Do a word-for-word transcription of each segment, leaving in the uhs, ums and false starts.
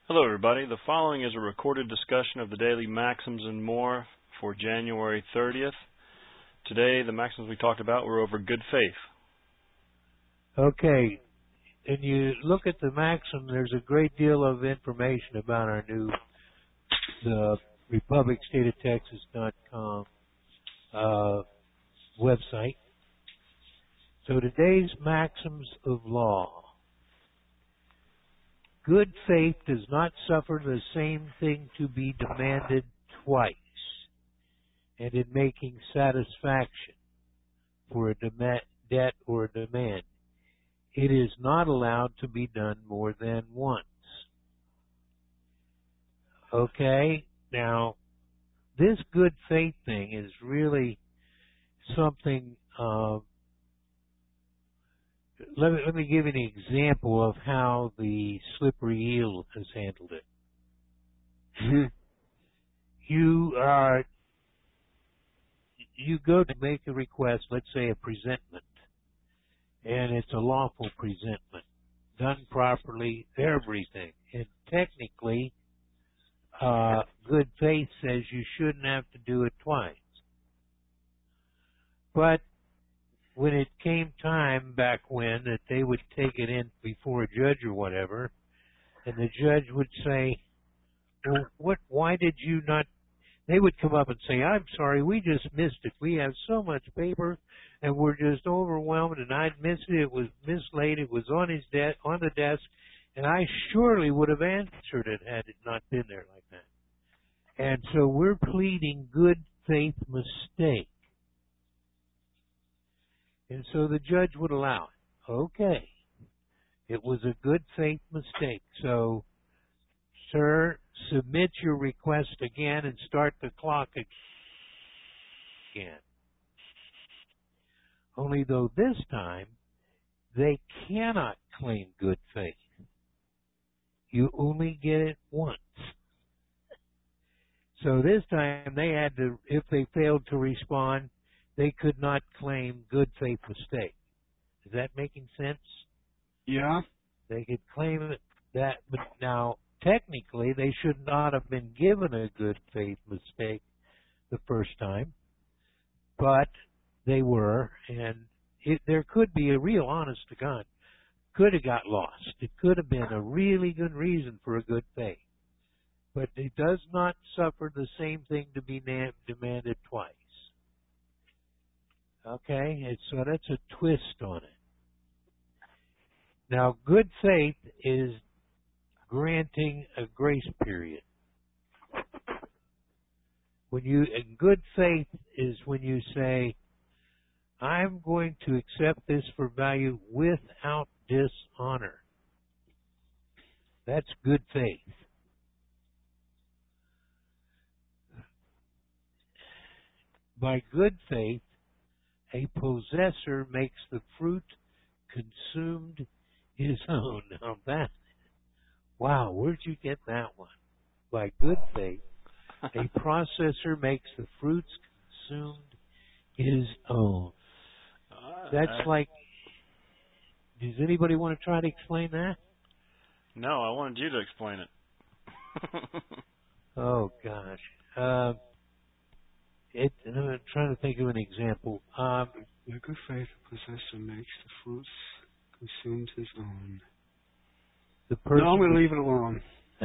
Hello, everybody. The following is a recorded discussion of the daily maxims and more for January thirtieth. Today, the maxims we talked about were over good faith. Okay, and you look at the maxim, there's a great deal of information about our new, the republic state of texas dot com uh, website. So today's maxims of law. Good faith does not suffer the same thing to be demanded twice, and in making satisfaction for a dem- debt or a demand, it is not allowed to be done more than once. Okay, now this good faith thing is really something. Uh, let me let me give you an example of how the slippery eel has handled it. you are you go to make a request, let's say a presentment, and it's a lawful presentment, done properly, everything. And technically, uh, good faith says you shouldn't have to do it twice. But when it came time back when that they would take it in before a judge or whatever, and the judge would say, well, what, why did you not, they would come up and say, I'm sorry, we just missed it. We have so much paper, and we're just overwhelmed, and I'd missed it. It was mislaid. It was on his de- on the desk, and I surely would have answered it had it not been there like that. And so we're pleading good faith mistake. And so the judge would allow it. Okay. It was a good faith mistake. So, sir, submit your request again and start the clock again. Only though this time, they cannot claim good faith. You only get it once. So this time they had to, if they failed to respond, they could not claim good faith mistake. Is that making sense? Yeah. They could claim it that, but now technically they should not have been given a good faith mistake the first time, but they were, and it, there could be a real honest to God, could have got lost. It could have been a really good reason for a good faith, but it does not suffer the same thing to be na- demanded twice. Okay, it's, so that's a twist on it. Now, good faith is granting a grace period. When you, and good faith is when you say, I'm going to accept this for value without dishonor. That's good faith. By good faith, a possessor makes the fruit consumed his own. Now that, wow, where'd you get that one? By good faith, a processor makes the fruits consumed his own. That's like, does anybody want to try to explain that? No, I wanted you to explain it. Oh, gosh. Uh, it, I'm trying to think of an example. Um, The good faith possessor makes the fruits consumed his own. The person no, I'm going to leave it alone.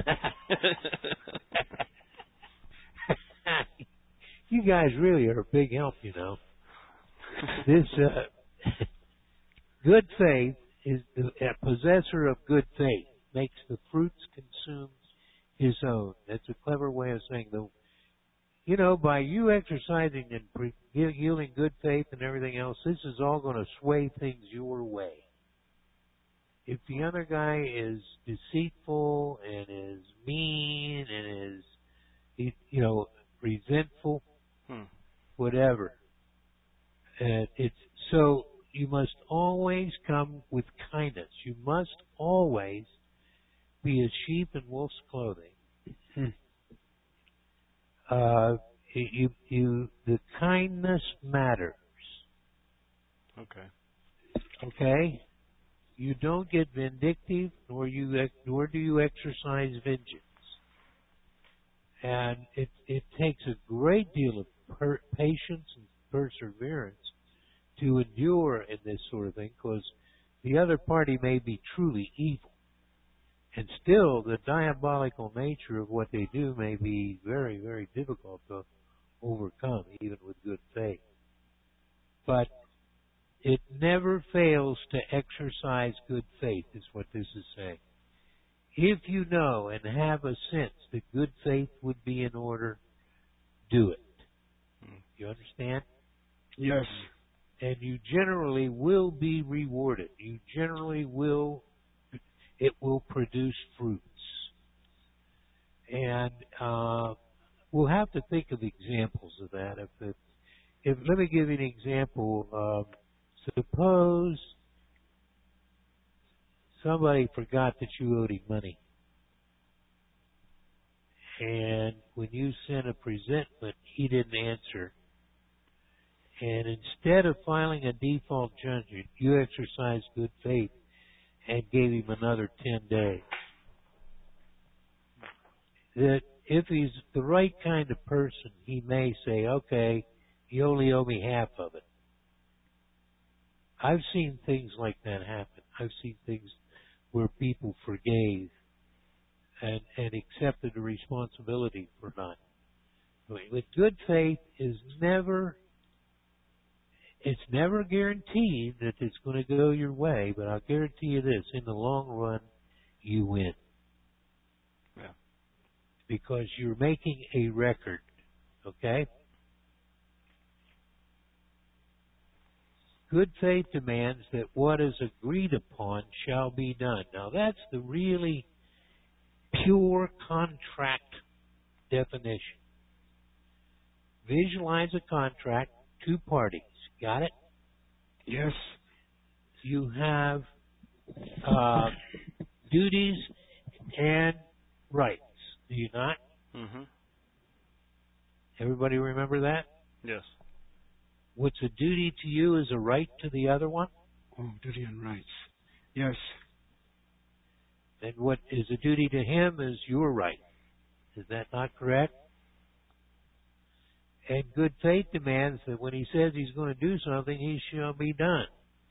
You guys really are a big help, you know. This uh, good faith is the a possessor of good faith makes the fruits consume his own. That's a clever way of saying the. You know, by you exercising and pre- yielding good faith and everything else, this is all going to sway things your way. If the other guy is deceitful and is mean and is, you know, resentful, hmm. whatever, uh, it's so you must always come with kindness. You must always be a sheep in wolf's clothing. Hmm. Uh, you, you, the kindness matters. Okay. Okay? you don't get vindictive, nor you ex- nor do you exercise vengeance. And it it takes a great deal of per- patience and perseverance to endure in this sort of thing, because the other party may be truly evil, and still the diabolical nature of what they do may be very, very difficult to overcome, even with good faith. But it never fails to exercise good faith, is what this is saying. If you know and have a sense that good faith would be in order, do it. You understand? Yes. And you generally will be rewarded. You generally will, it will produce fruits. And uh, we'll have to think of examples of that. If, it, if let me give you an example. Um, suppose somebody forgot that you owed him money, and when you sent a presentment, he didn't answer. And instead of filing a default judgment, you exercised good faith and gave him another ten days. That if he's the right kind of person, he may say, okay, you only owe me half of it. I've seen things like that happen. I've seen things where people forgave and, and accepted the responsibility for not. But good faith is never, it's never guaranteed that it's going to go your way, but I'll guarantee you this, in the long run, you win. Yeah. Because you're making a record, okay? Good faith demands that what is agreed upon shall be done. Now that's the really pure contract definition. Visualize a contract, two parties. Got it? Yes. You have uh, duties and rights. Do you not? Mm-hmm. Everybody remember that? Yes. What's a duty to you is a right to the other one? Oh, duty and rights. Yes. And what is a duty to him is your right. Is that not correct? And good faith demands that when he says he's going to do something, he shall be done.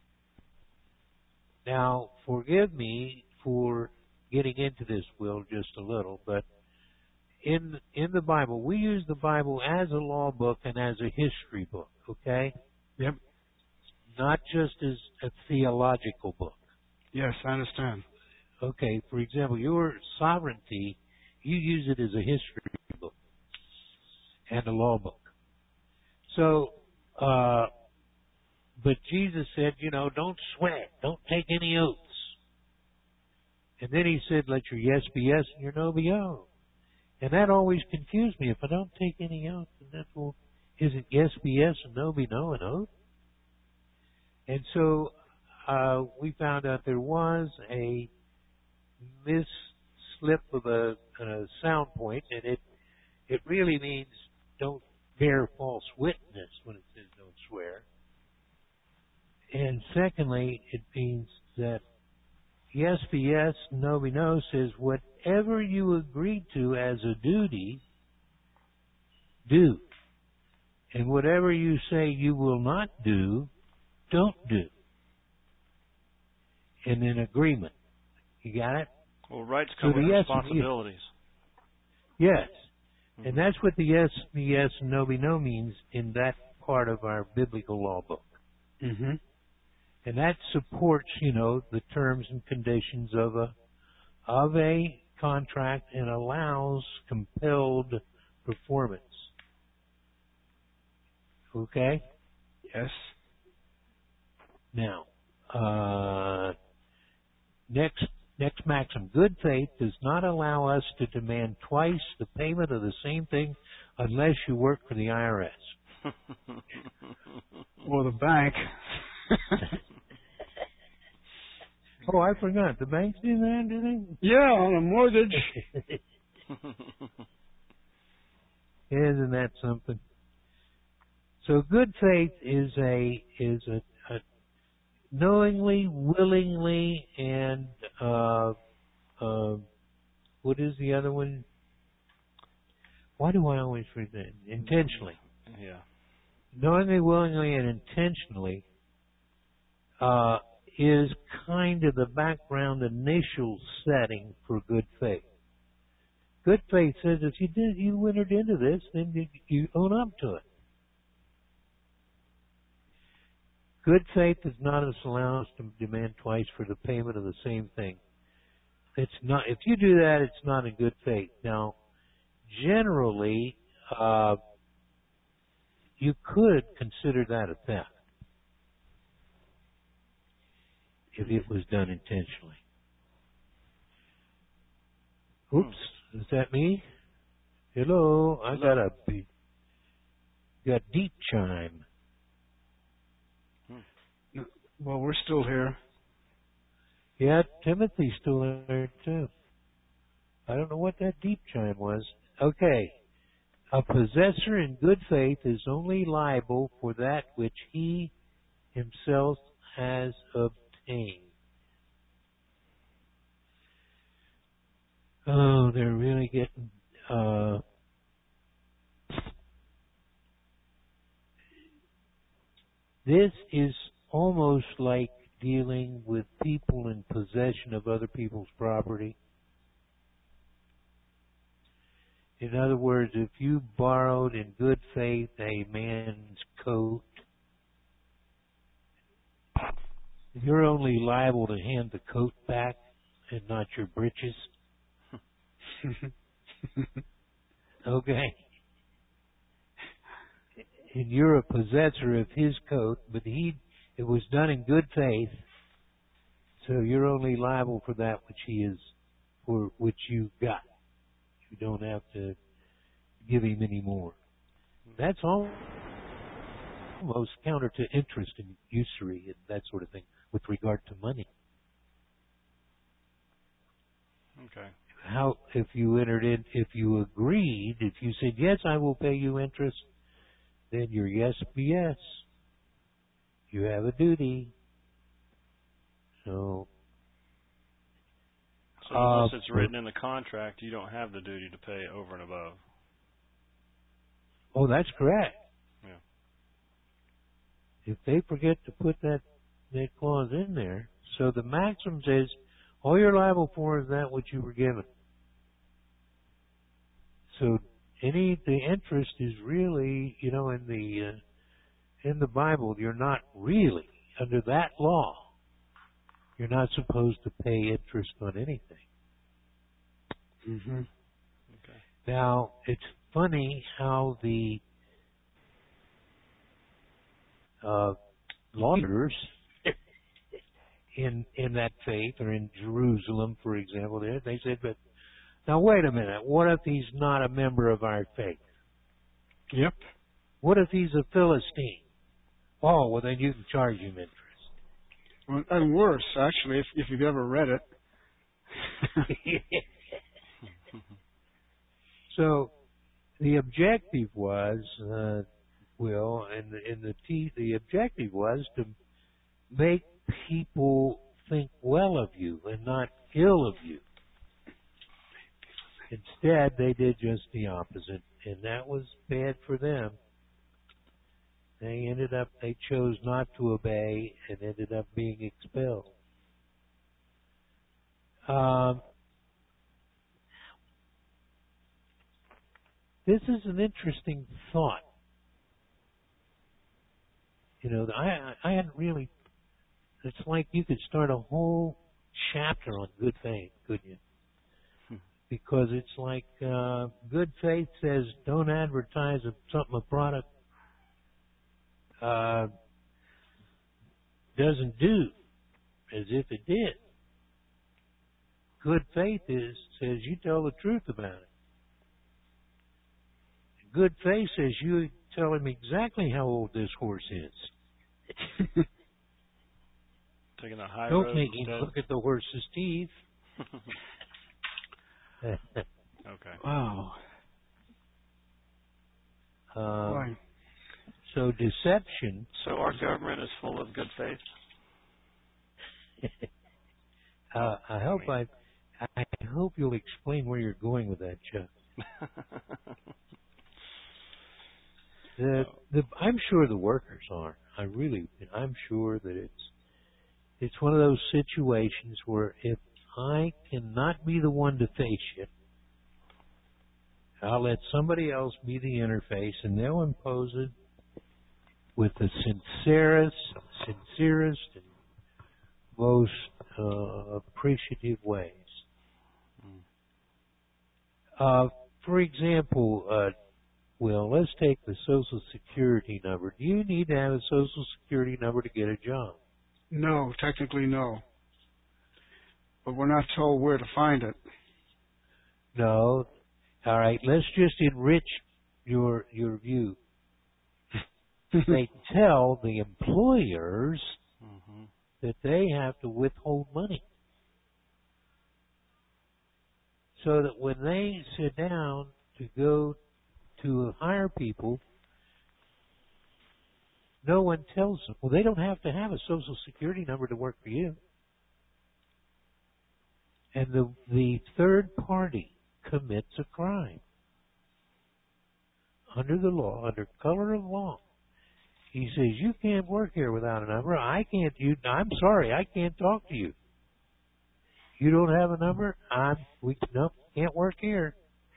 Now, forgive me for getting into this, Will, just a little, but in in the Bible, we use the Bible as a law book and as a history book, okay? Yep. Not just as a theological book. Yes, I understand. Okay, for example, your sovereignty, you use it as a history book and a law book. So, uh, but Jesus said, you know, don't sweat, don't take any oaths. And then he said, let your yes be yes and your no be no. And that always confused me. If I don't take any oaths, then that will, isn't yes be yes and no be no an oath? And so uh, we found out there was a misslip of a, a sound point, and it it really means don't bear false witness when it says don't swear. And secondly, it means that yes be yes, no be no says whatever you agree to as a duty, do. And whatever you say you will not do, don't do. In an agreement. You got it? Well, rights come So with the yes, responsibilities. Yes. Mm-hmm. And that's what the yes be yes and no be no means in that part of our biblical law book. Mm-hmm. And that supports, you know, the terms and conditions of a of a contract and allows compelled performance. Okay? Yes. Now, uh, next next maxim. Good faith does not allow us to demand twice the payment of the same thing unless you work for the I R S. Or the bank. Oh, I forgot. The banks do that, do they? Yeah, on a mortgage. Isn't that something? So good faith is a is a, a knowingly, willingly, and uh, uh, what is the other one? Why do I always read that? Intentionally. Yeah. Knowingly, willingly, and intentionally uh, is kind of the background initial setting for good faith. Good faith says if you did, you entered into this, then you, you own up to it. Good faith does not allow us to demand twice for the payment of the same thing. It's not. If you do that, it's not in good faith. Now, generally, uh, you could consider that a theft if it was done intentionally. Oops, is that me? Hello, I got a beep. Got deep chime. Well, we're still here. Yeah, Timothy's still there too. I don't know what that deep chime was. Okay. A possessor in good faith is only liable for that which he himself has obtained. Oh, they're really getting uh this is almost like dealing with people in possession of other people's property. In other words, if you borrowed in good faith a man's coat, you're only liable to hand the coat back and not your breeches. Okay? And you're a possessor of his coat, but he it was done in good faith, so you're only liable for that which he is, for which you got. You don't have to give him any more. That's all, almost counter to interest and usury and that sort of thing with regard to money. Okay. How if you entered in, if you agreed, if you said yes, I will pay you interest, then your yes be yes. You have a duty. So, so unless uh, it's written in the contract, you don't have the duty to pay over and above. Oh, that's correct. Yeah. If they forget to put that that clause in there, so the maxim says all you're liable for is that which you were given. So any the interest is really, you know, in the uh, in the Bible, you're not really under that law. You're not supposed to pay interest on anything. Mm-hmm. Okay. Now it's funny how the uh, lawyers in in that faith, or in Jerusalem, for example, they they said, but now wait a minute, what if he's not a member of our faith? Yep. What if he's a Philistine? Oh, well then you can charge him interest. Well, and worse, actually, if if you've ever read it. So the objective was, uh, Will, and the, and the t- the objective was to make people think well of you and not ill of you. Instead, they did just the opposite, and that was bad for them. They ended up, they chose not to obey and ended up being expelled. Um, this is an interesting thought. You know, I I hadn't really. It's like you could start a whole chapter on good faith, couldn't you? Hmm. Because it's like uh, good faith says don't advertise a, something a product uh, doesn't do as if it did. Good faith is says you tell the truth about it. Good faith says you tell him exactly how old this horse is. Taking a high Don't road make instead. him look at the horse's teeth. Okay. Wow. Um, so deception. So our government is full of good faith? uh, I hope I, I hope you'll explain where you're going with that, Chuck. the, the, I'm sure the workers are. I really, I'm sure that it's, it's one of those situations where if I cannot be the one to face you, I'll let somebody else be the interface, and they'll impose it with the sincerest, sincerest, and most uh, appreciative ways. Uh, for example, uh, well, let's take the Social Security number. Do you need to have a Social Security number to get a job? No, technically no. But we're not told where to find it. No. All right, let's just enrich your your view. They tell the employers mm-hmm. that they have to withhold money. So that when they sit down to go to hire people, no one tells them, well, they don't have to have a Social Security number to work for you. And the the third party commits a crime. Under the law, under color of law. He says, you can't work here without a number. I can't, you, I'm sorry, I can't talk to you. You don't have a number? I'm, we, nope, can't work here.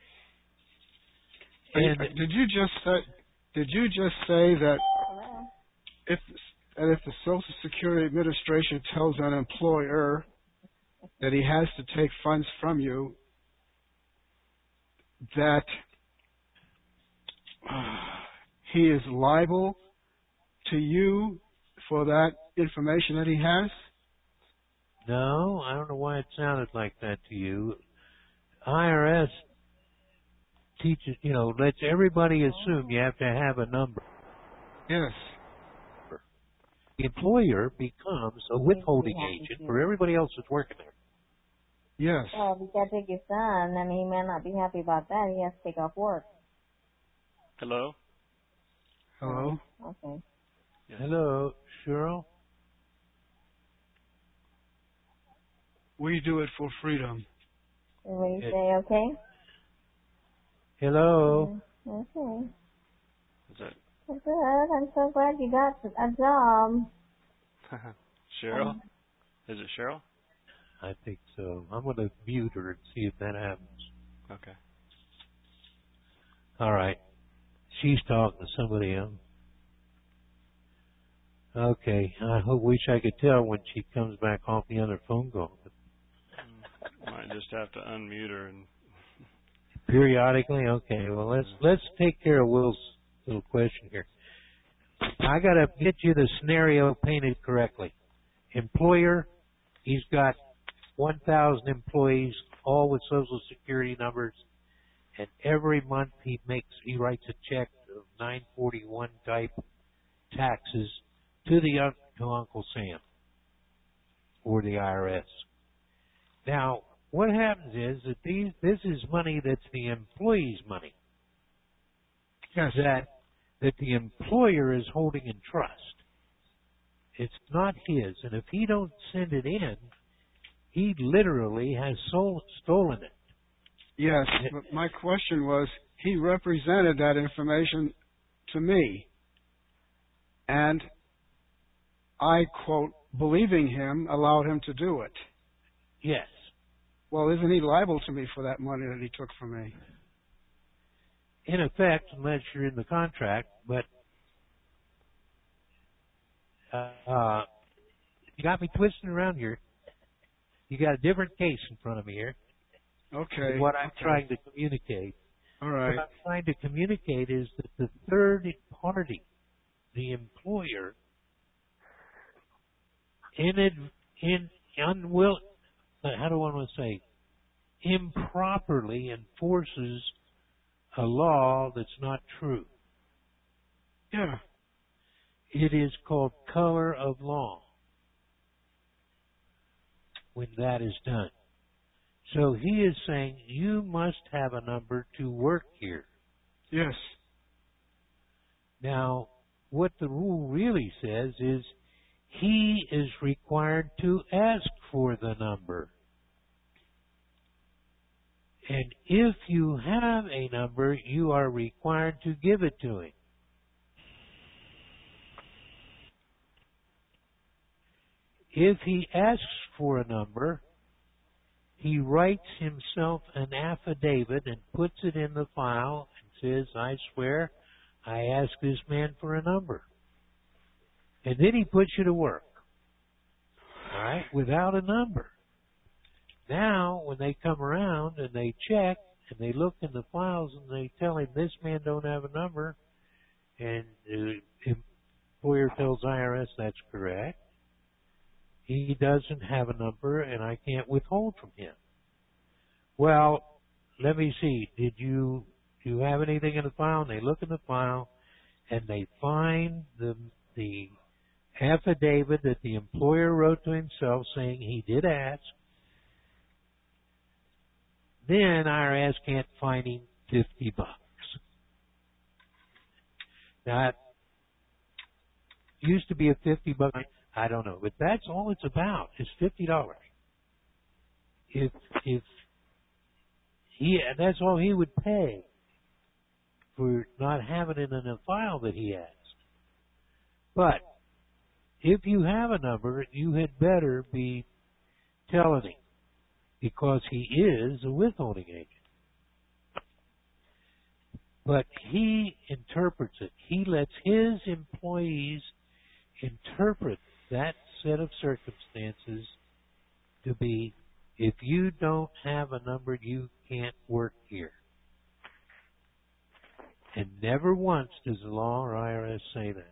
And did you just say, did you just say that if, that if the Social Security Administration tells an employer that he has to take funds from you, that uh, he is liable to you for that information that he has? No, I don't know why it sounded like that to you. I R S teaches, you know, lets everybody assume you have to have a number. Yes. The employer becomes a withholding agent for everybody else that's working there. Yes. Well, if you can't take your son, I mean, he may not be happy about that. He has to take off work. Hello? Hello? Okay. Yes. Hello, Cheryl? We do it for freedom. What do you say, okay? Hello? Mm, okay. Is that... Good. I'm so glad you got a job. Cheryl? Um, Is it Cheryl? I think so. I'm going to mute her and see if that happens. Okay. All right. She's talking to somebody else. Okay. I hope, wish I could tell when she comes back off the other phone call. Might just have to unmute her and periodically. Okay. Well, let's let's take care of Will's little question here. I got to get you the scenario painted correctly. Employer, he's got one thousand employees, all with Social Security numbers, and every month he makes he writes a check of nine forty-one type taxes to the to Uncle Sam or the I R S. Now, what happens is that these this is money that's the employee's money. Yes. That that the employer is holding in trust. It's not his, and if he don't send it in, he literally has sold, stolen it. Yes, but my question was, he represented that information to me, and I, quote, believing him, allowed him to do it. Yes. Well, isn't he liable to me for that money that he took from me? In effect, unless you're in the contract, but uh, uh, you got me twisting around here. You got a different case in front of me here. Okay. What I'm okay. trying to communicate. All right. What I'm trying to communicate is that the third party, the employer, in it, in unwill, how do I want to say, improperly enforces a law that's not true. Yeah. It is called color of law when that is done. So he is saying you must have a number to work here. Yes. Now, what the rule really says is he is required to ask for the number. And if you have a number, you are required to give it to him. If he asks for a number, he writes himself an affidavit and puts it in the file and says, I swear I asked this man for a number. And then he puts you to work. All right? Without a number. Now, when they come around and they check and they look in the files and they tell him this man don't have a number, and the employer tells I R S that's correct, he doesn't have a number and I can't withhold from him. Well, let me see. Did you do you have anything in the file? And they look in the file and they find the the affidavit that the employer wrote to himself saying he did ask. Then I R S can't fine him fifty bucks. Now, it used to be a fifty buck. I don't know, but that's all it's about is fifty dollars. If if he, that's all he would pay for not having it in a file that he asked. But if you have a number, you had better be telling him, because he is a withholding agent. But he interprets it. He lets his employees interpret that set of circumstances to be, if you don't have a number, you can't work here. And never once does the law or I R S say that.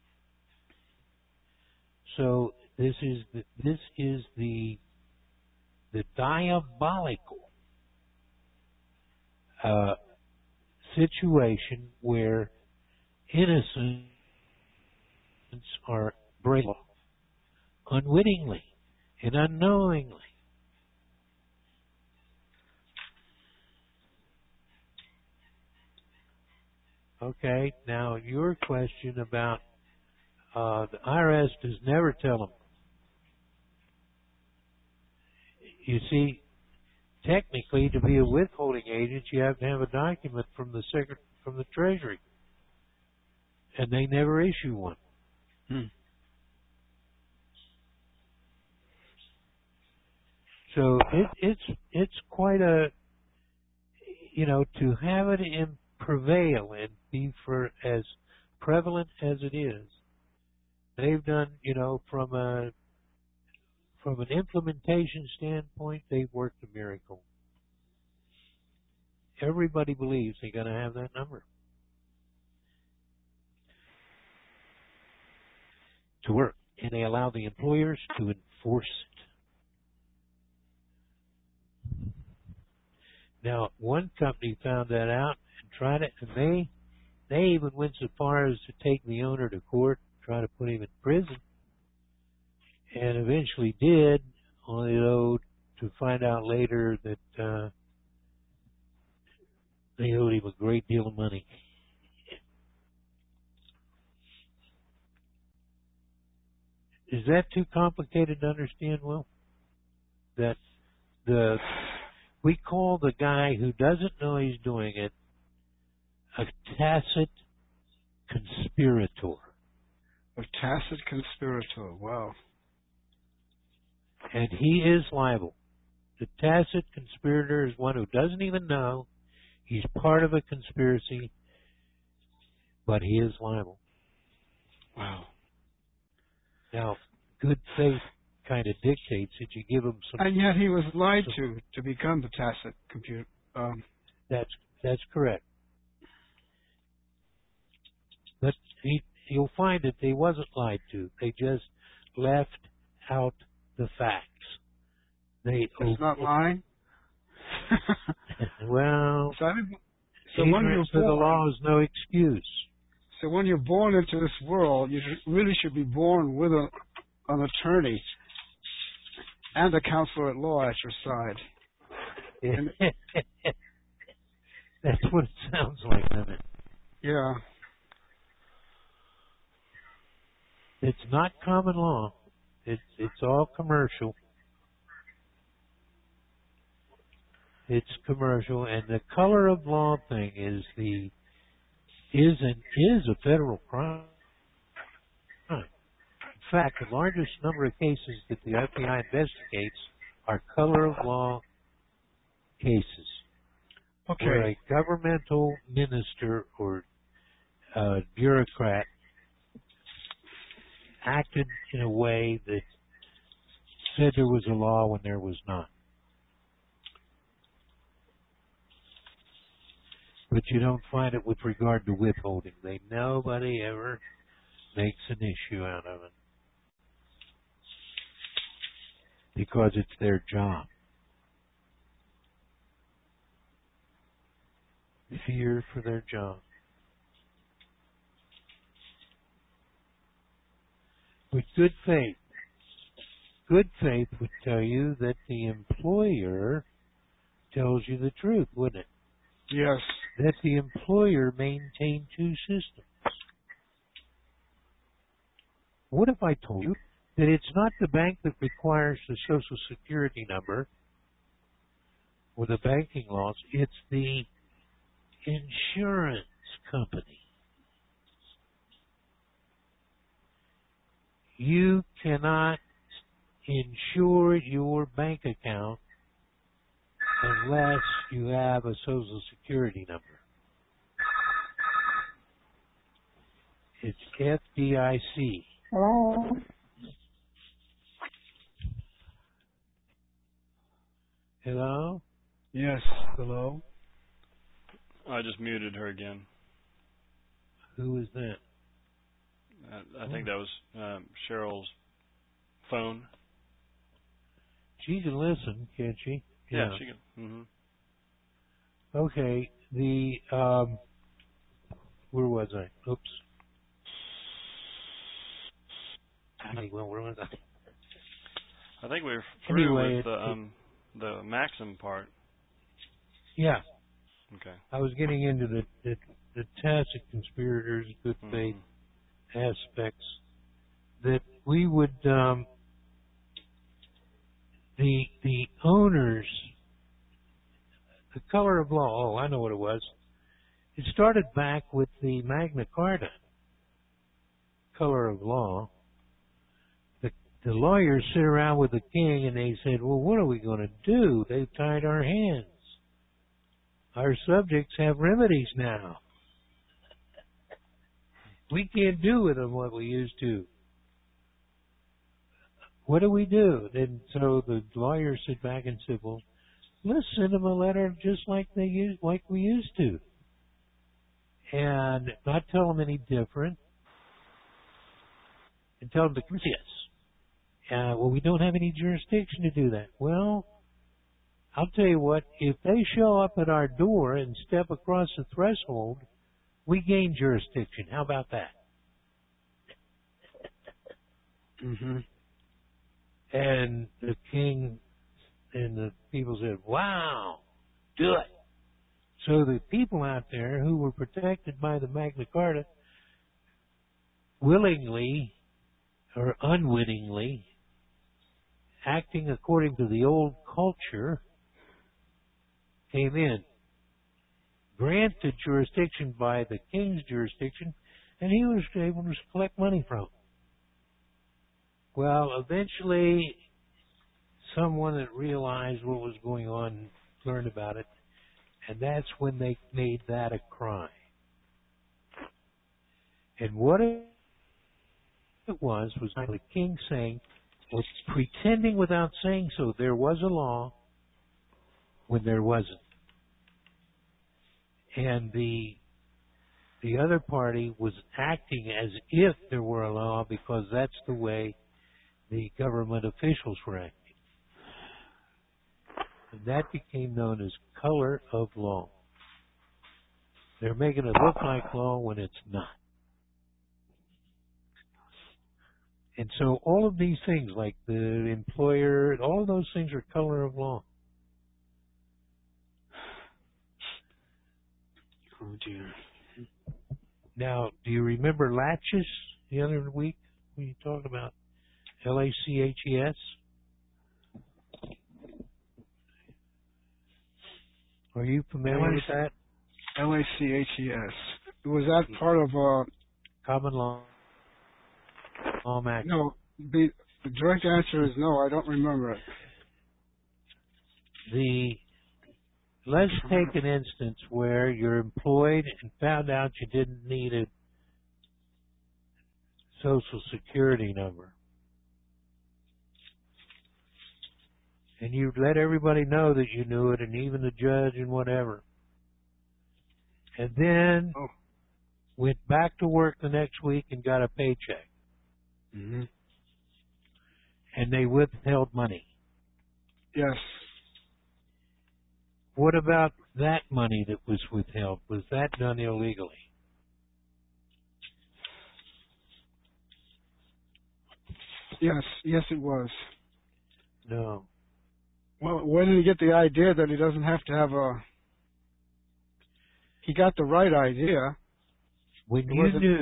So this is the, this is the the diabolical uh, situation where innocents are breaking law unwittingly and unknowingly. Okay, now your question about uh, the I R S does never tell them. You see, technically, to be a withholding agent, you have to have a document from the secret from the Treasury, and they never issue one. Hmm. So it, it's it's quite a, you know, to have it in prevail and be for as prevalent as it is. They've done, you know, from a from an implementation standpoint, they've worked a miracle. Everybody believes they're going to have that number to work, and they allow the employers to enforce it. Now, one company found that out and tried it, and they they even went so far as to take the owner to court, try to put him in prison, and eventually did, only though to find out later that uh, they owed him a great deal of money. Is that too complicated to understand, Will? That the we call the guy who doesn't know he's doing it a tacit conspirator. A tacit conspirator, wow. And he is liable. The tacit conspirator is one who doesn't even know he's part of a conspiracy, but he is liable. Wow. Now, good faith kind of dictates that you give him some... And yet he was lied to to become the tacit computer. Um, that's that's correct. But he, you'll find that they wasn't lied to. They just left out the facts. They It's not lying? Well, so, so when you're ignorance of the born, law is no excuse. So when you're born into this world, you really should be born with a, an attorney and a counselor at law at your side. And, that's what it sounds like, doesn't it? yeah. It's not common law. It's it's all commercial. It's commercial, and the color of law thing is the is and is a federal crime. In fact, the largest number of cases that the F B I investigates are color of law cases. Okay. Where a governmental minister or uh, bureaucrat acted in a way that said there was a law when there was not. But you don't find it with regard to withholding. They nobody ever makes an issue out of it because it's their job. Fear for their job. With good faith, good faith would tell you that the employer tells you the truth, wouldn't it? Yes. That the employer maintained two systems. What if I told you that it's not the bank that requires the Social Security number or the banking laws, it's the insurance company. You cannot insure your bank account unless you have a Social Security number. It's F D I C. Hello? Hello? Yes. Hello? I just muted her again. Who is that? I, I think that was um, Cheryl's phone. She can listen, can't she? Yeah, yeah she can. Mm-hmm. Okay, the, um, where was I? Oops. Well, where was I? I think we were through anyway, with the, um, the Maxim part. Yeah. Okay. I was getting into the, the, the tacit conspirators, good faith mm-hmm. aspects, that we would, um, the, the owners, the color of law, oh, I know what it was. It started back with the Magna Carta, color of law. The, the lawyers sit around with the king and they said, well, what are we going to do? They've tied our hands. Our subjects have remedies now. We can't do with them what we used to. What do we do? And so the lawyers sit back and said, well, let's send them a letter just like they used, like we used to. And not tell them any different. And tell them to come see us. Uh, well, we don't have any jurisdiction to do that. Well, I'll tell you what, if they show up at our door and step across the threshold, we gain jurisdiction. How about that? Mm-hmm. And the king and the people said, wow, do it. So the people out there who were protected by the Magna Carta willingly or unwittingly, acting according to the old culture, came in, granted jurisdiction by the king's jurisdiction, and he was able to collect money from. Well, eventually, someone that realized what was going on learned about it, and that's when they made that a crime. And what it was, was the king saying, was pretending without saying so, there was a law when there wasn't. And the the other party was acting as if there were a law because that's the way the government officials were acting. And that became known as color of law. They're making it look like law when it's not. And so all of these things, like the employer, all of those things are color of law. Oh, dear. Now, do you remember Latches the other week? when you talk about L A C H E S? Are you familiar with that? L A C H E S. Was that part of uh Common law? Law maximum. No. The, the direct answer is no. I don't remember it. The let's take an instance where you're employed and found out you didn't need a Social Security number, and you let everybody know that you knew it, and even the judge and whatever, and then oh. went back to work the next week and got a paycheck, mm-hmm. and they withheld money. Yes. What about that money that was withheld? Was that done illegally? Yes, yes it was. No. Well, where did he get the idea that he doesn't have to have a... He got the right idea. When you knew,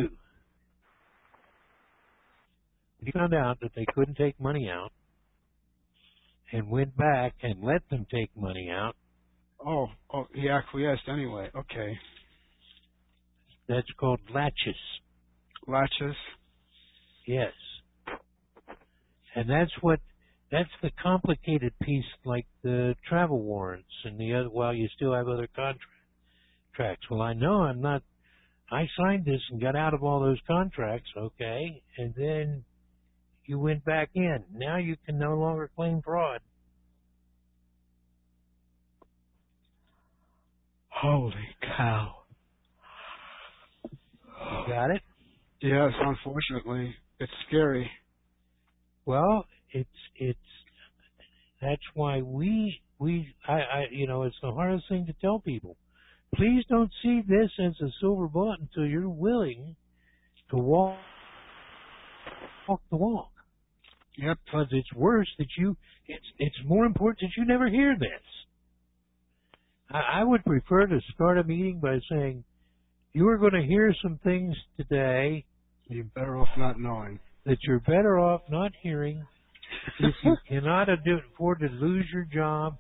when you found out that they couldn't take money out and went back and let them take money out. Oh, oh, he acquiesced anyway. Okay. That's called laches. Laches? Yes. And that's what, that's the complicated piece, like the travel warrants and the other, while you still have other contracts. Well, I know I'm not, I signed this and got out of all those contracts, okay, and then you went back in. Now you can no longer claim fraud. Holy cow. You got it? Yes, unfortunately. It's scary. Well, it's it's that's why we we I, I you know it's the hardest thing to tell people. Please don't see this as a silver bullet until you're willing to walk walk the walk. Yep. Because it's worse that you it's it's more important that you never hear this. I, I would prefer to start a meeting by saying you are going to hear some things today. You're better off not knowing. That you're better off not hearing. If you cannot afford to lose your job,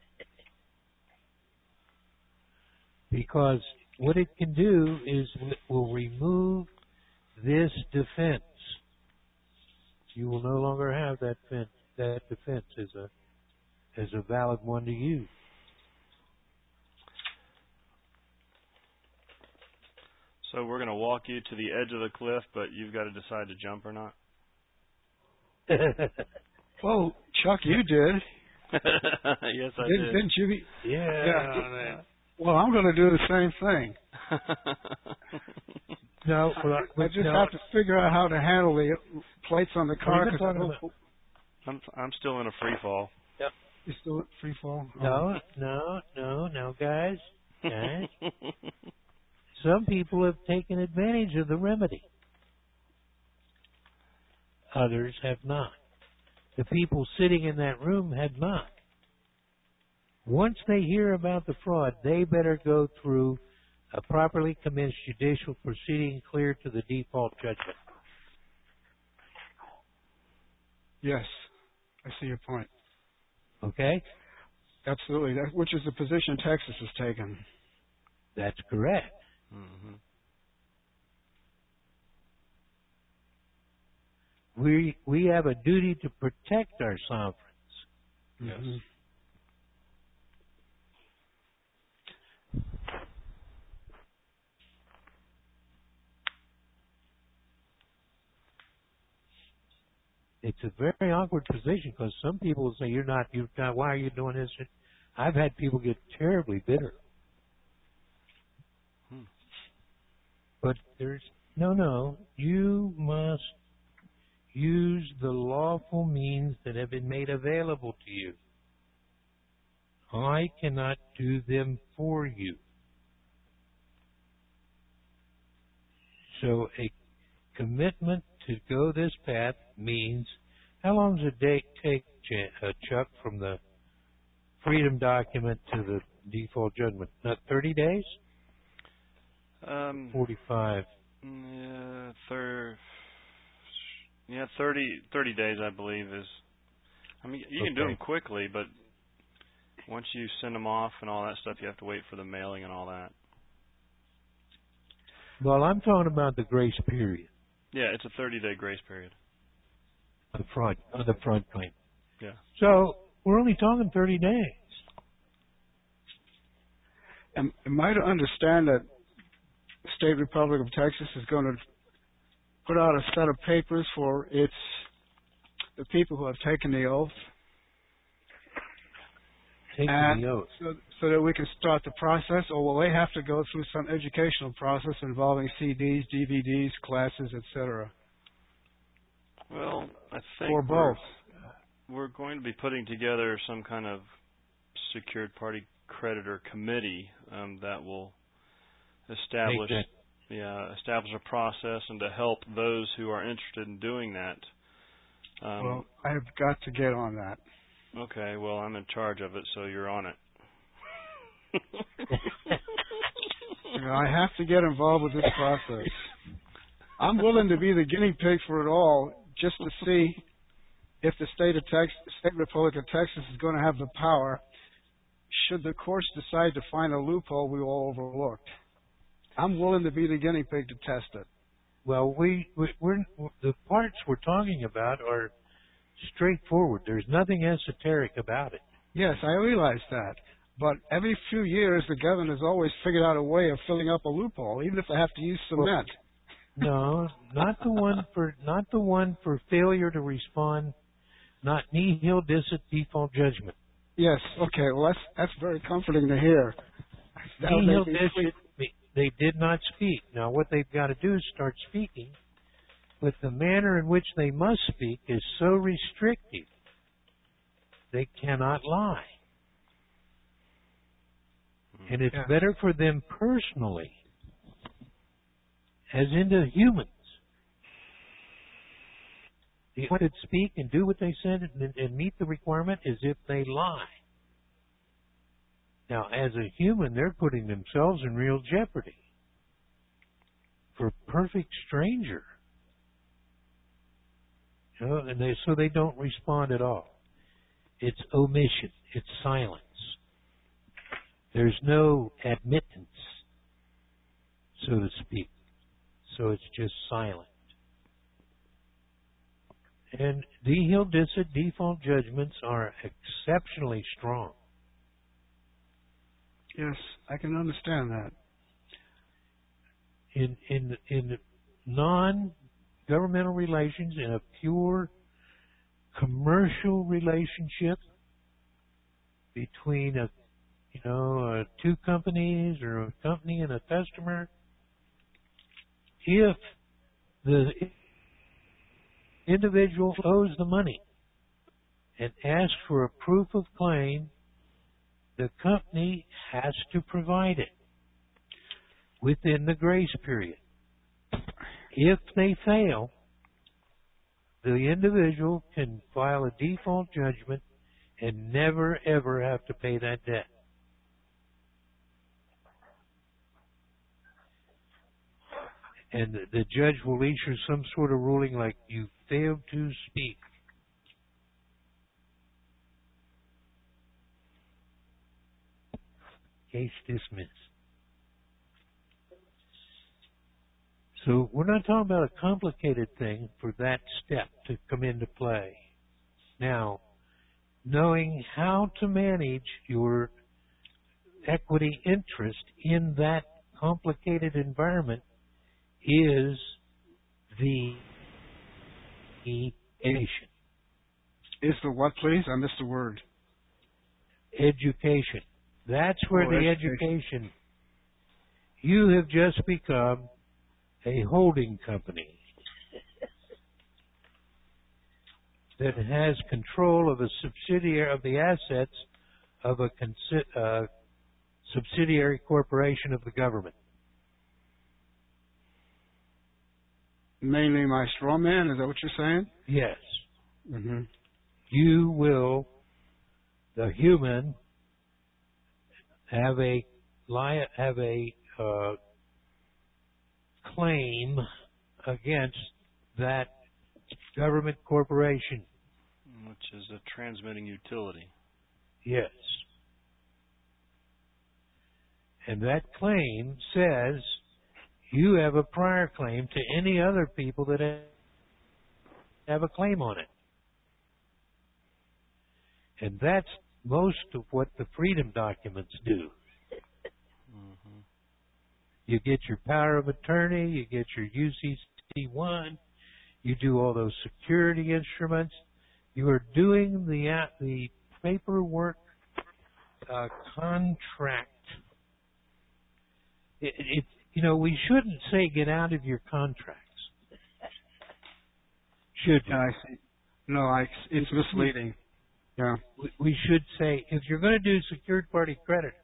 because what it can do is it will remove this defense. You will no longer have that defense, that defense as a as a valid one to use. So we're going to walk you to the edge of the cliff, but you've got to decide to jump or not. Well, Chuck, you did. Yes, I didn't, did. Didn't you? Yeah. yeah. Well, I'm going to do the same thing. no, well, I, I just no. have to figure out how to handle the plates on the car. I'm I'm still in a free fall. Yep. You're still at free fall? No, no, no, no, guys, guys. Some people have taken advantage of the remedy. Others have not. The people sitting in that room have not. Once they hear about the fraud, they better go through a properly commenced judicial proceeding clear to the default judgment. Yes, I see your point. Okay? Absolutely, that, which is the position Texas has taken. That's correct. Mm-hmm. We we have a duty to protect our sovereigns. Yes. Mm-hmm. It's a very awkward position because some people will say, "You're not. You're not. Why are you doing this?" I've had people get terribly bitter. Hmm. But there's no, no. You must use the lawful means that have been made available to you. I cannot do them for you. So a commitment to go this path means, how long does it take, Chuck, from the freedom document to the default judgment? Not thirty days? Um, forty-five. Yeah, third. Yeah, thirty, thirty days, I believe, is. I mean, you can Okay. do them quickly, but once you send them off and all that stuff, you have to wait for the mailing and all that. Well, I'm talking about the grace period. Yeah, it's a thirty-day grace period. The front, on the front claim. Yeah. So we're only talking thirty days. Am, am I to understand that the State Republic of Texas is going to put out a set of papers for its the people who have taken the oath, Taking and the oath. so, so that we can start the process, or will they have to go through some educational process involving C Ds, D V Ds, classes, et cetera? Well, I think Or we're, both? we're going to be putting together some kind of secured party creditor committee um, that will establish, Make yeah, establish a process and to help those who are interested in doing that. Um, Well, I have got to get on that. okay, well, I'm in charge of it, so you're on it. You know, I have to get involved with this process. I'm willing to be the guinea pig for it all, just to see if the state of Texas, State Republic of Texas, is going to have the power. Should the courts decide to find a loophole we all overlooked, I'm willing to be the guinea pig to test it. Well, we, we we're the parts we're talking about are straightforward. There's nothing esoteric about it. Yes, I realize that. But every few years, the government has always figured out a way of filling up a loophole, even if they have to use cement. No, not the one for not the one for failure to respond. Not nihil dicit default judgment. Yes, okay, well, that's, that's very comforting to hear. That'll Nihil make me sleep. dicit, they did not speak. Now, what they've got to do is start speaking, but the manner in which they must speak is so restrictive, they cannot lie. And it's Yeah. better for them personally, as into humans. They could speak and do what they said and, and meet the requirement as if they lie. Now, as a human, they're putting themselves in real jeopardy. For a perfect stranger. You know, and they, so they don't respond at all. It's omission. It's silence. There's no admittance, so to speak. So it's just silent. And nihil dicit default judgments are exceptionally strong. Yes, I can understand that. In in in non-governmental relations, in a pure commercial relationship between a you know uh, two companies or a company and a customer, if the individual owes the money and asks for a proof of claim, the company has to provide it within the grace period. If they fail, the individual can file a default judgment and never ever have to pay that debt. And the, the judge will issue some sort of ruling like, you failed to speak. Case dismissed. So we're not talking about a complicated thing for that step to come into play. Now, knowing how to manage your equity interest in that complicated environment is the education. Is the what, please? I missed the word. Education. That's where Oh, the education. education. You have just become a holding company that has control of a subsidiary of the assets of a consi- uh, subsidiary corporation of the government. Mainly my straw man, is that what you're saying? Yes. Mm-hmm. You will, the human, have a li- have a uh, claim against that government corporation. Which is a transmitting utility. Yes. And that claim says you have a prior claim to any other people that have a claim on it. And that's most of what the freedom documents do. Mm-hmm. You get your power of attorney, you get your U C C one, you do all those security instruments. You are doing the uh, the paperwork uh, contract. It, it, you know, we shouldn't say get out of your contracts. Should we? I see. No, I, it's misleading. Yeah. We, we should say if you're going to do secured party credit,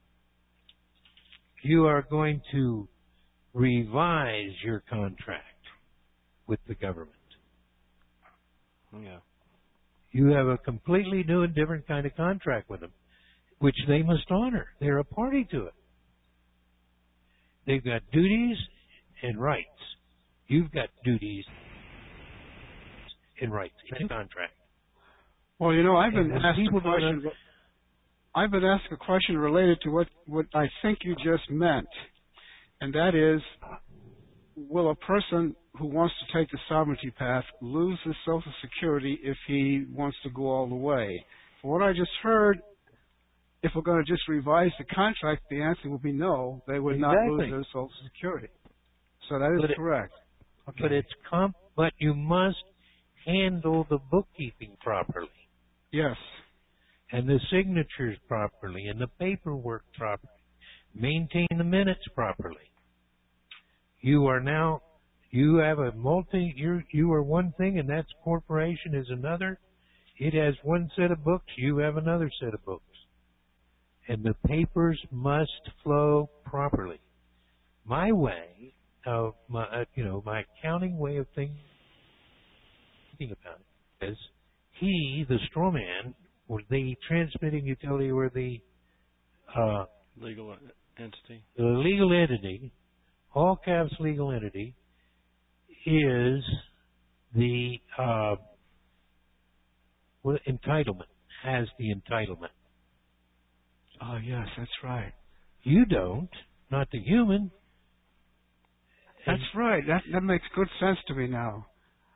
you are going to revise your contract with the government. Yeah. You have a completely new and different kind of contract with them, which they must honor. They're a party to it. They've got duties and rights. You've got duties and rights in the contract. Well, you know, I've been And asked people a question. don't- I've been asked a question related to what, what I think you just meant, and that is, will a person who wants to take the sovereignty path lose his Social Security if he wants to go all the way? From what I just heard, if we're going to just revise the contract, the answer will be no. They would not Exactly. lose their Social Security. So that is But it- correct. Okay. But it's comp. But you must handle the bookkeeping properly, Yes. and the signatures properly, and the paperwork properly. Maintain the minutes properly. You are now. You have a multi. You you are one thing, and that's corporation is another. It has one set of books. You have another set of books, and the papers must flow properly. My way of my, uh, you know, my accounting way of thinking about it is he, the straw man, or the transmitting utility, or the uh, Legal entity. the legal entity, all caps legal entity, is the uh, well, entitlement, has the entitlement. Oh, yes, that's right. You don't, not the human. That's right. That that makes good sense to me now.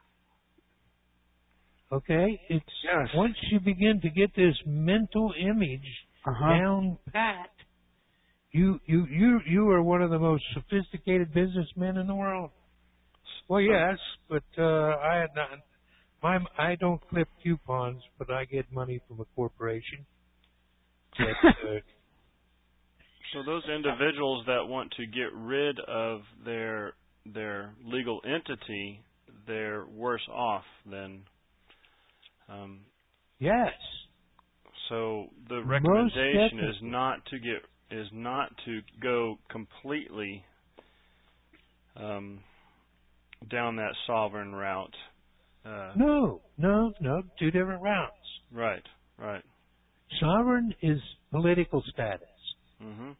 Okay? It's Yes. once you begin to get this mental image Uh-huh. down pat, you you you you are one of the most sophisticated businessmen in the world. Well, yes, but uh, I had not. My I don't clip coupons, but I get money from a corporation. That, uh, So those individuals that want to get rid of their their legal entity, they're worse off than. Um, yes. so the Most recommendation is definitely. not to get is not to go completely um, down that sovereign route. Uh, No, no, no. Two different routes. Right. Right. Sovereign is political status. Mm-hmm.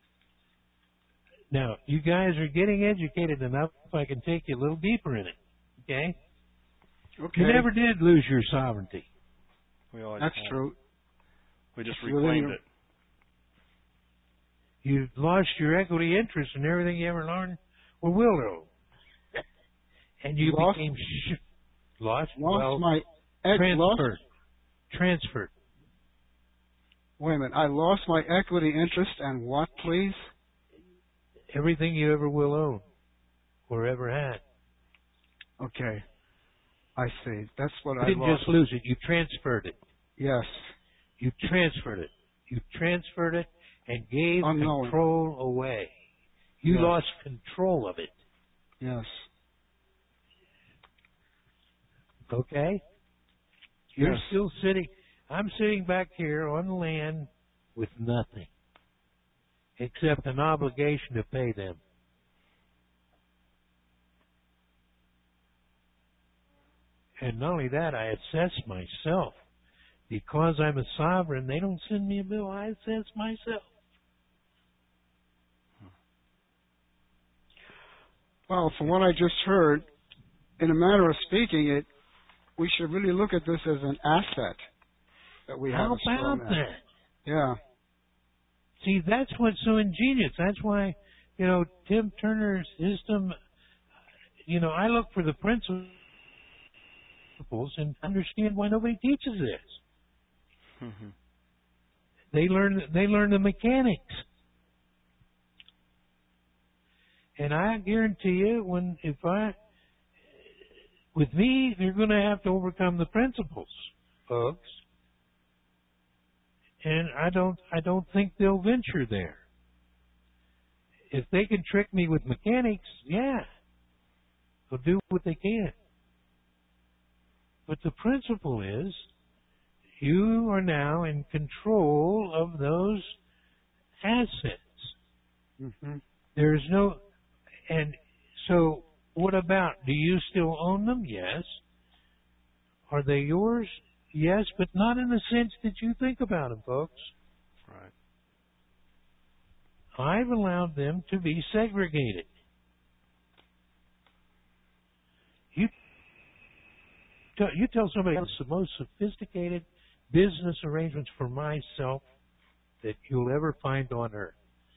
Now, you guys are getting educated enough if I can take you a little deeper in it. Okay? Okay. You never did lose your sovereignty. We always That's have. true. We just If you're living reclaimed in- it. You lost your equity interest in everything you ever learned or will learn. And you Lost- became sh- lost, Lost well, my ex- lost, transferred. Transferred. wait a minute. I lost my equity interest and what, please? Everything you ever will own or ever had. Okay. I see. That's what You I didn't lost. just lose it, you transferred it. Yes. You transferred it. You transferred it and gave Unknowing. control away. You Yes. lost control of it. Yes. Okay? You're Yes. still sitting. I'm sitting back here on the land with nothing except an obligation to pay them. And not only that, I assess myself. Because I'm a sovereign, they don't send me a bill. I assess myself. Well, from what I just heard, in a manner of speaking, it we should really look at this as an asset that we have. How a straw about man. that? Yeah. See, that's what's so ingenious. That's why, you know, Tim Turner's system, you know, I look for the principles and understand why nobody teaches this. Mm-hmm. They learn they learn the mechanics. And I guarantee you, when if I with me, they're going to have to overcome the principles, folks. And I don't I don't think they'll venture there. If they can trick me with mechanics, yeah, they'll do what they can. But the principle is, you are now in control of those assets. Mm-hmm. There's no, and so what about, do you still own them? Yes. Are they yours? Yes, but not in the sense that you think about them, folks. Right. I've allowed them to be segregated. You tell, you tell somebody it's the most sophisticated business arrangements for myself that you'll ever find on earth.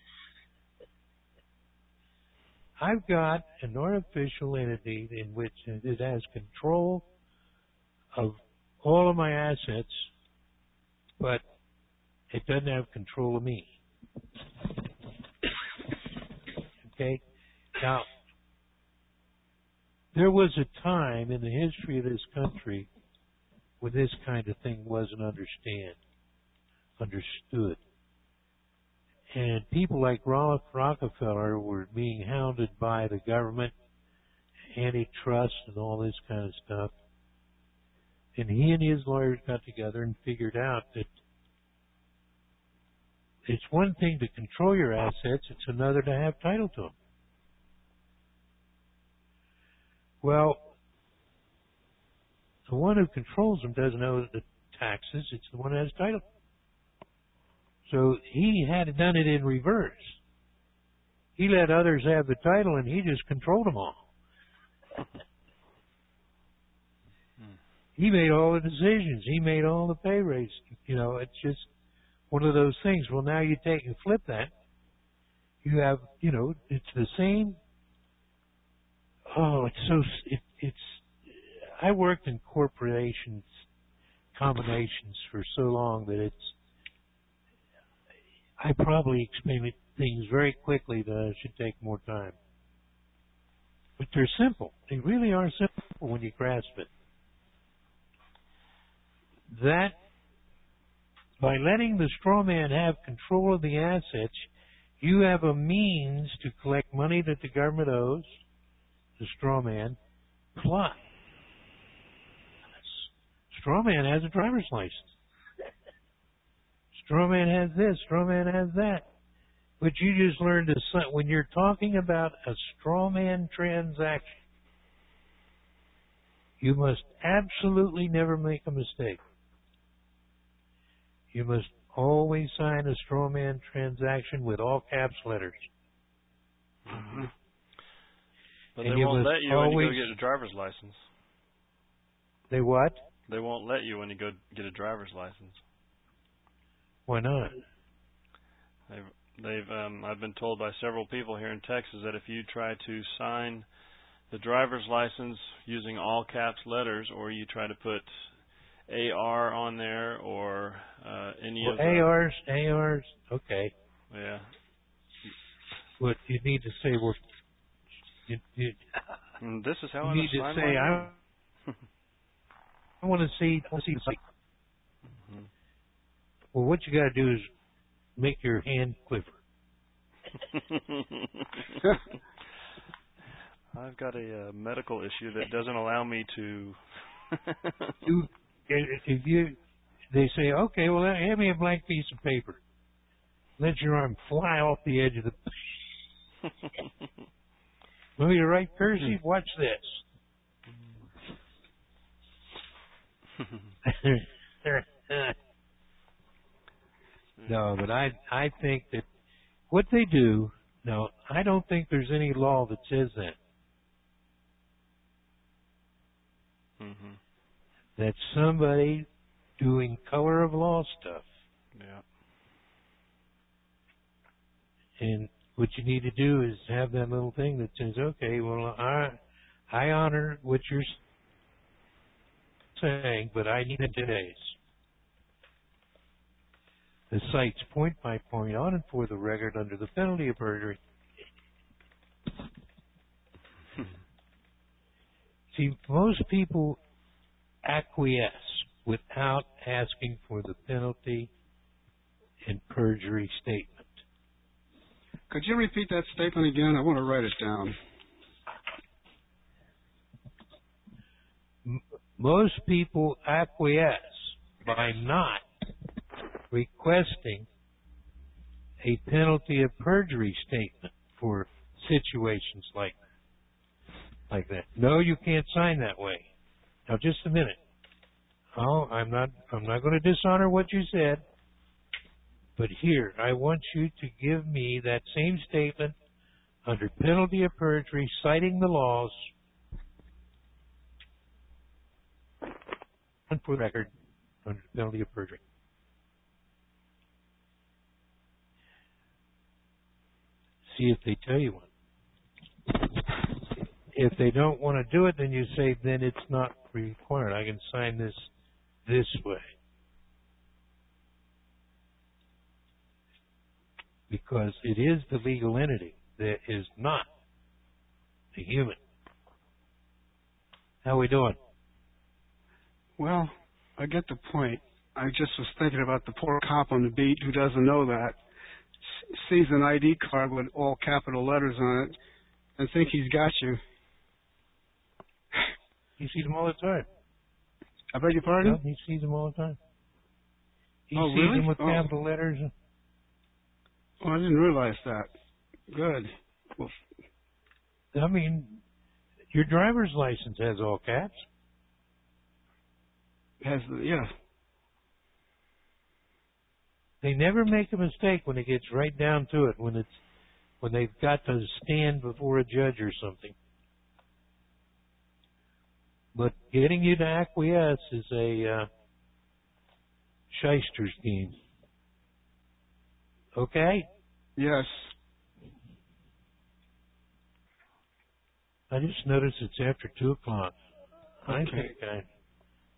I've got an artificial entity in which it has control of all of my assets, but it doesn't have control of me. Okay? Now, there was a time in the history of this country when this kind of thing wasn't understand, understood. And people like Rolf Rockefeller were being hounded by the government, antitrust, and all this kind of stuff. And he and his lawyers got together and figured out that it's one thing to control your assets, it's another to have title to them. Well, the one who controls them doesn't owe the taxes, it's the one who has title. So he had done it in reverse. He let others have the title and he just controlled them all. He made all the decisions. He made all the pay rates. You know, it's just one of those things. Well, now you take and flip that. You have, you know, it's the same. Oh, it's so, it, it's, I worked in corporations, combinations for so long that it's, I probably explain things very quickly that I should take more time. But they're simple. They really are simple when you grasp it. That, by letting the straw man have control of the assets, you have a means to collect money that the government owes, the straw man, plus straw man has a driver's license. Straw man has this, straw man has that. But you just learned to, when you're talking about a straw man transaction, you must absolutely never make a mistake. You must always sign a straw man transaction with all caps letters. Mm-hmm. But And they you won't must let you when you always- go get a driver's license. They what? They won't let you when you go get a driver's license. Why not? They've, they've. Um, I've been told by several people here in Texas that if you try to sign the driver's license using all caps letters, or you try to put A R on there, or uh, any Well, of the A Rs, A Rs, okay. yeah. What you need to say, well, you, you, And this is how you I need to sign say, my I, I want to see, I want to see the site. mm-hmm. Well, what you got to do is make your hand quiver. I've got a uh, medical issue that doesn't allow me to. you, if you, they say, okay, well, hand me a blank piece of paper. Let your arm fly off the edge of the. Want me to write cursive? Watch this. No, but I I think that what they do, now, I don't think there's any law that says that. Mhm. That's somebody doing color of law stuff. Yeah. And what you need to do is have that little thing that says, okay, well, I I honor what you're saying, but I need ten days. The cites point by point on and for the record under the penalty of perjury. See, most people acquiesce without asking for the penalty and perjury statement. Could you repeat that statement again? I want to write it down. M- most people acquiesce by not requesting a penalty of perjury statement for situations like like that. No, you can't sign that way. Now, just a minute. Oh, I'm not. I'm not going to dishonor what you said. But here, I want you to give me that same statement under penalty of perjury, citing the laws, and for the record, under penalty of perjury. See if they tell you one. If they don't want to do it, then you say, then it's not required. I can sign this this way. Because it is the legal entity that is not the human. How we doing? Well, I get the point. I just was thinking about the poor cop on the beat who doesn't know that, s- sees an I D card with all capital letters on it, and think he's got you. He sees them all the time. I beg your pardon? No, he sees them all the time. He Oh, sees really? them with Oh. capital letters. Oh, I didn't realize that. Good. Well, I mean, your driver's license has all caps. has the, yeah. They never make a mistake when it gets right down to it, when it's when they've got to stand before a judge or something. But getting you to acquiesce is a uh, shyster scheme. Okay? Yes. I just noticed it's after two o'clock. I Okay. think I